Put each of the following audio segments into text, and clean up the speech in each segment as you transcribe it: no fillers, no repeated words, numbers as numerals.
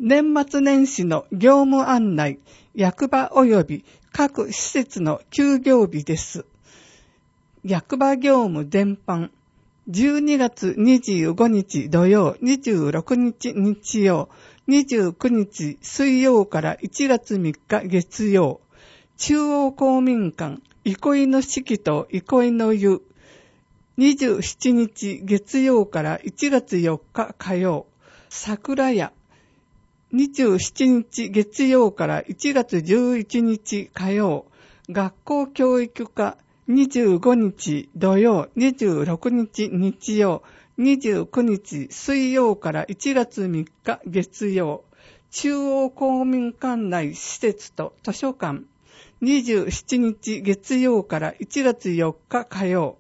年末年始の業務案内、役場及び各施設の休業日です。役場業務全般、12月25日土曜、26日日曜、29日水曜から1月3日月曜、中央公民館、憩いの式と憩いの湯、27日月曜から1月4日火曜、桜屋、27日月曜から1月11日火曜、学校教育課、25日土曜、26日日曜、29日水曜から1月3日月曜、中央公民館内施設と図書館、27日月曜から1月4日火曜、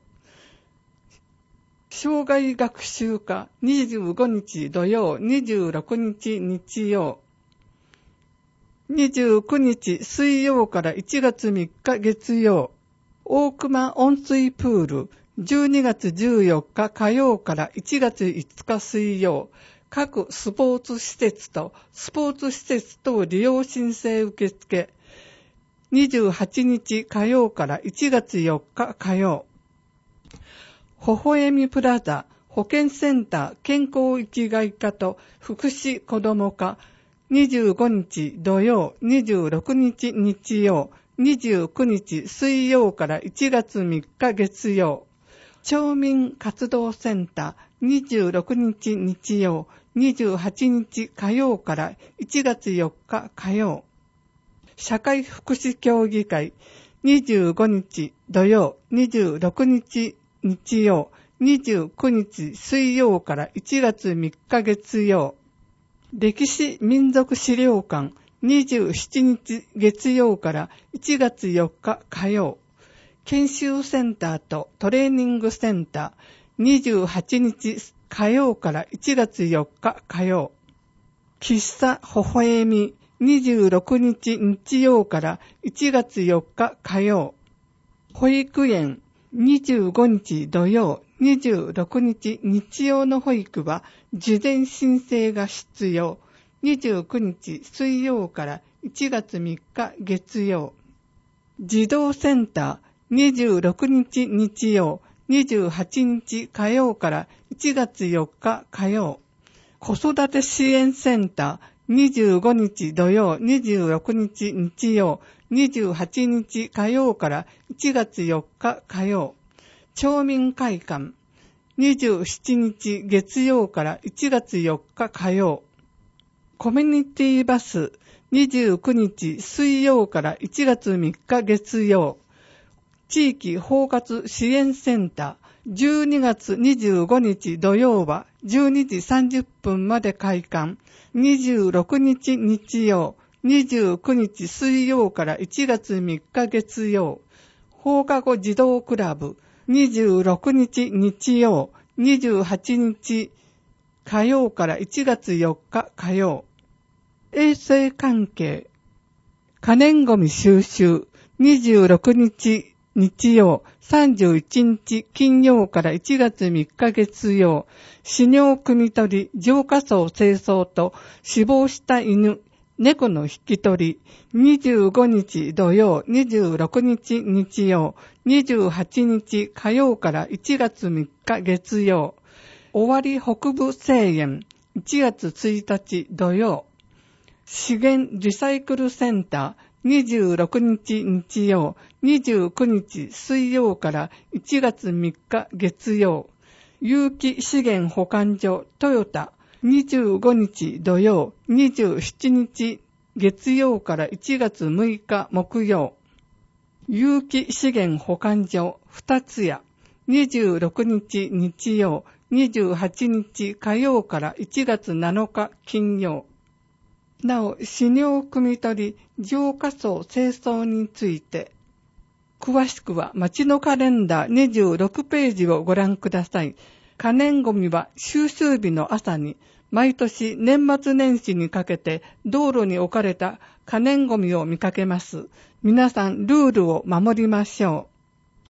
障害学習課、25日土曜、26日日曜、29日水曜から1月3日月曜、大熊温水プール、12月14日火曜から1月5日水曜、各スポーツ施設とスポーツ施設等利用申請受付、28日火曜から1月4日火曜、微笑みプラザ、保健センター健康生きがい課と福祉子ども課、25日土曜、26日日曜、29日水曜から1月3日月曜、町民活動センター26日日曜、28日火曜から1月4日火曜、社会福祉協議会25日土曜、26日日曜、29日水曜から1月3日月曜、歴史民族資料館27日月曜から1月4日火曜、研修センターとトレーニングセンター28日火曜から1月4日火曜、喫茶微笑み26日日曜から1月4日火曜、保育園25日土曜、26日日曜の保育は事前申請が必要。29日水曜から1月3日月曜。児童センター26日日曜、28日火曜から1月4日火曜。子育て支援センター25日土曜、26日日曜、28日火曜から1月4日火曜。町民会館27日月曜から1月4日火曜。コミュニティバス29日水曜から1月3日月曜。地域包括支援センター12月25日土曜は12時30分まで開館。26日日曜、29日水曜から1月3日月曜。放課後児童クラブ26日日曜、28日火曜から1月4日火曜。衛生関係可燃ごみ収集26日日曜、31日金曜から1月3日月曜。死尿汲み取り、浄化槽清掃と死亡した犬、猫の引き取り、25日土曜、26日日曜、28日火曜から1月3日月曜。尾張北部製塩、1月1日土曜。資源リサイクルセンター、26日日曜、29日水曜から1月3日月曜。有機資源保管所トヨタ、25日土曜、27日月曜から1月6日木曜。有機資源保管所二つ屋、26日日曜、28日火曜から1月7日金曜。なお、死尿汲み取り、浄化槽清掃について、詳しくは町のカレンダー26ページをご覧ください。可燃ごみは収集日の朝に、毎年年末年始にかけて道路に置かれた可燃ごみを見かけます。皆さんルールを守りましょう。